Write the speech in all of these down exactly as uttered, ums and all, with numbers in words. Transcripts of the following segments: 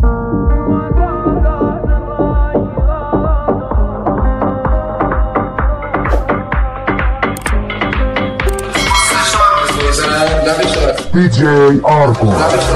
دی جی آرکون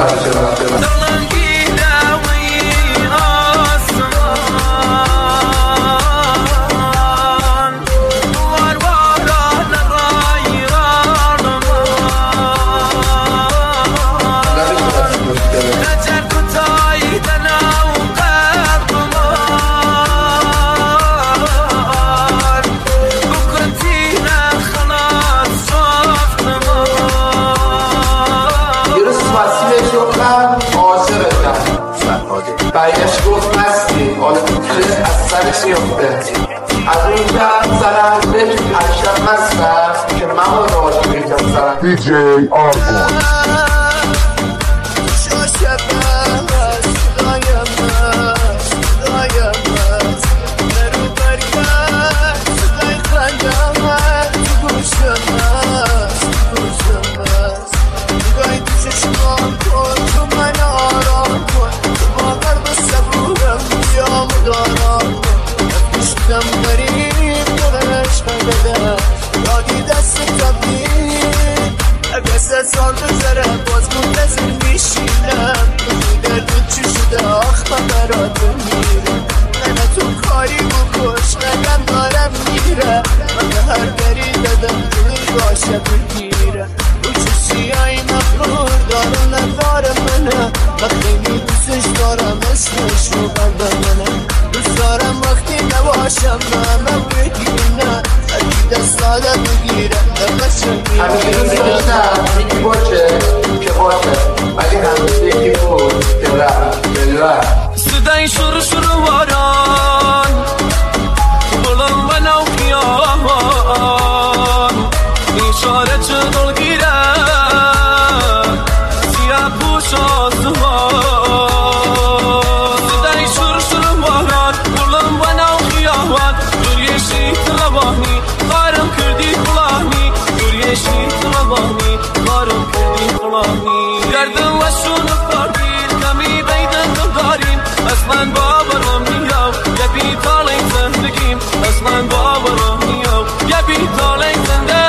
برگشت گفت مستی حالا میتونه از سرش میفته از اون جمع سرم بهش پرشم مستم که من رو راجع میگم سرم دی جی آرکون سال بذاره باز منتظر میشینم دردت چی شده آخ من برات میرم من تو کاری بکش نگم دارم میرم من هر گری دادم توی باشه بگیرم رو چشیایی مغرور دارم ندارم منم من خیلی دوستش دارم اسمش رو بندم منم دوست دارم وقتی نباشم من بگیرم هرکی دست آدم بگیرم همیشه دوست داشتم یکی باشه که باشه ولی همیشه یکی بود که رفت بلوه صدای شروع شروع باران بلند و نو خیابان اشاره چه دلگیره سیاه پوش آسمان صدای شروع شروع باران بلند و نو خیابان روی شیط روانی قارم کردی خلانی روی شیط روانی قارم کردی خلانی گردم و شون فردید کمی بیدن داریم اصلا باورم نیاو یه بی تالی زندگیم اصلا باورم نیاو یه بی تالی زندگی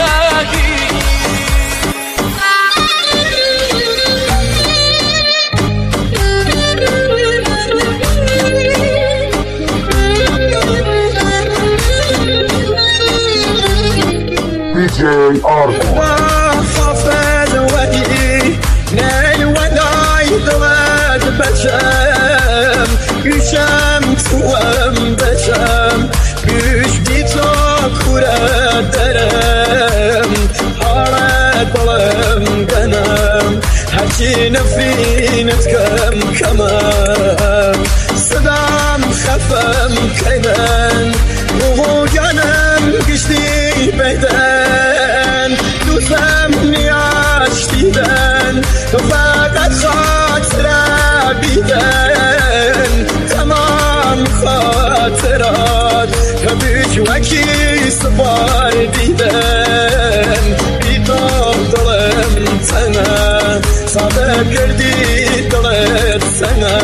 دی جی آرکون بشم گوشم توام بشم گوش بی تو کوره درم حاله دلم دنم هرچی نفرینت کم کمم صدام خفم کیدن روح و جانم گشتی بیدن دوستم نیاز دیدن تو فقط خاک سر بیدن تمام خاطرات که بیش وکی سفار دیدن بی تو دلم تنه ساده کردی دلت سنه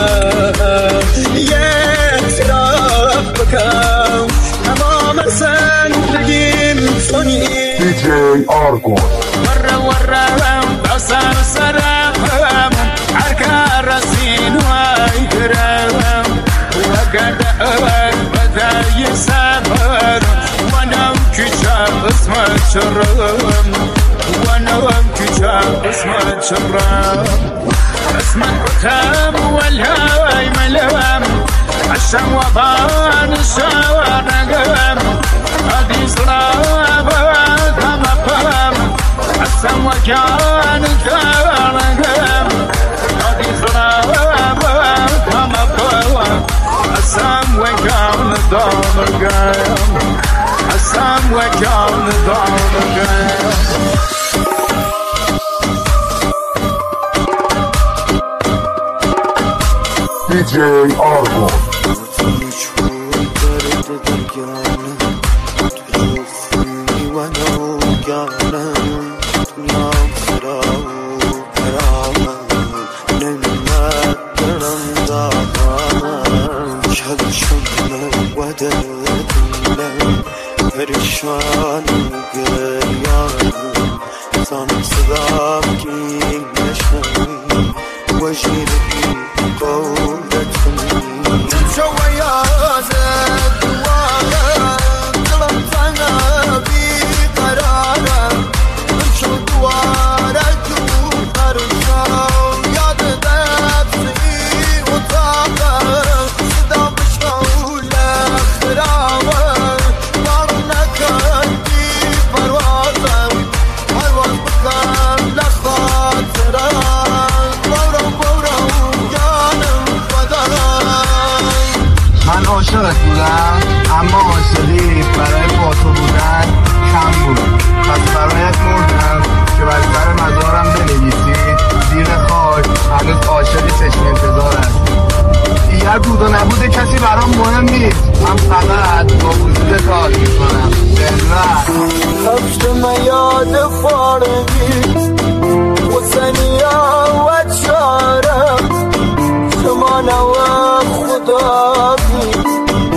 یک اعتراف بکن تمام زندگیم سنی دی جی آرکون وره وره بسر سرم حرکه رسین وای کرم وگرده اول بدای سفر ونم کجا اسمت شرم ونم کجا اسمت شرم اسمت بخم والهوای ملوم عشم وبان الشوارقم هذه صلابة كما فهم عشم وكان الشوارقم هذه صلابة كما فهم عشم وكان الضامرقم عشم وكان الضامرقم دی جی آرکون چشمان گریان تانم صدام کی نشنوی وجیر بی قولت کنی شو یازد دوارم دلم تنها بی قرارم شو دوارم تو پرشم یاد دفتی اتاقم صدا بشکول خرابم دارم نکردی پروازم پرواز بکن لخاطرم بورم بورم جانم بدنم من عاشقت بودم اما عاشقی برای با تو بودن کم بود پس برایت مردم که بر سر مزارم بنویسی زیر خاک هنوز عاشقی چشم انتظار است دیگر بود و نبود کسی برام مهم نیست من فقط با وجود کار میکنم دلبر رفت من یاد فارغی و سنیا و چارم شما نوا خدا بی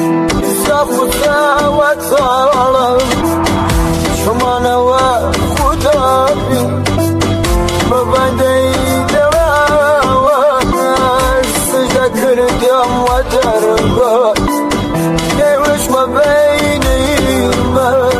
سبوتا و تارم شما نوا خدا بی مبنده دلم سجد کردم و درگاه نیوش مبینی من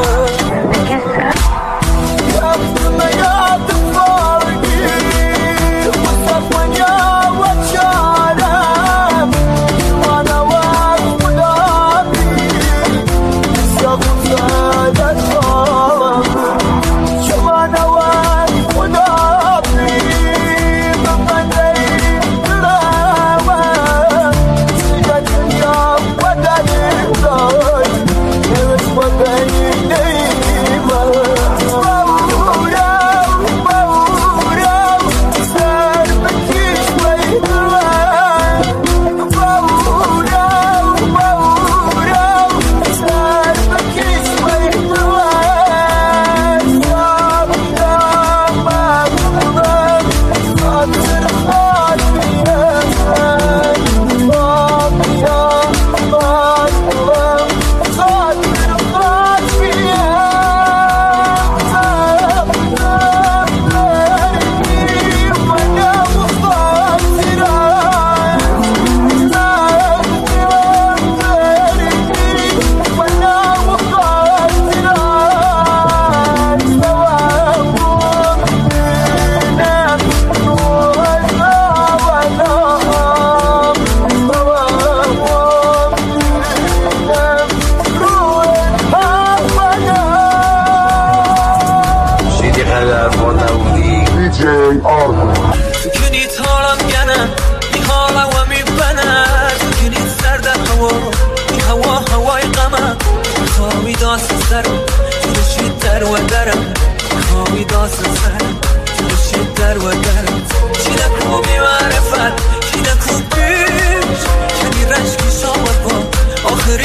تو کنید حالم گنم این حالم و میبنم تو کنید سرد هوا این هوا هوای غمم خواهی داست سرم جلوشید در و درم خواهی داست سرم جلوشید در و درم چی نکو بی معرفت چی نکو بیش کنی رشکی شامت با آخری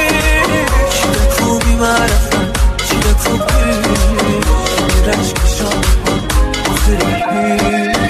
هیچ چی نکو بی معرفت چی نکو بیش کنی رشکی شامت با آخری هیچ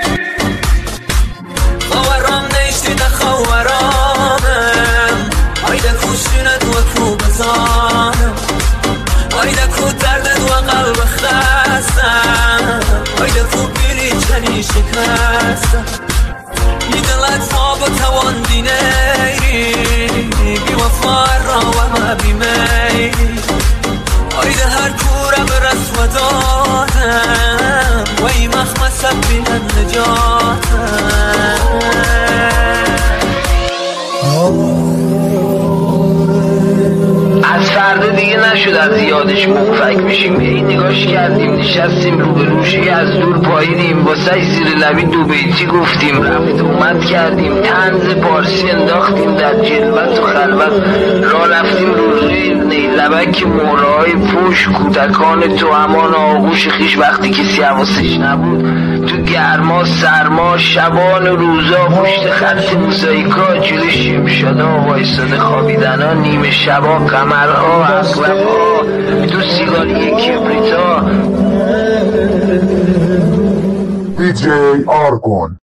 باورام نیشتی نخوارانم آیده کوشونت و کو بزانم آیده کو دردت و قلب خستم آیده کو بیلی چنی شکستم یه دلت ما با توان دینیری بی وفا را و ما بی میری آیده هر کورم رسم دادم و ای مخمسم بینن نجاتم از فردا دیگه نشد از یادش مفرک میشیم این نگاش کردیم نشستیم رو به روشی از دور پاییدیم با سعی زیر لبی دو بیتی گفتیم رفت اومد کردیم طنز پارسی انداختیم در جلوت و خلوت را رفتیم رو روی نیلبک مولای پوش کودکان تو همان آغوش خیش وقتی کسی حواسش نبود تو گرما سرما شبان و روزا پشت خط موزاییکا جلوی شمشادا وایساده خوابیدنا نیمه شبا قمرها اقلبها تو سیگاری کبریتا دی جی آرگون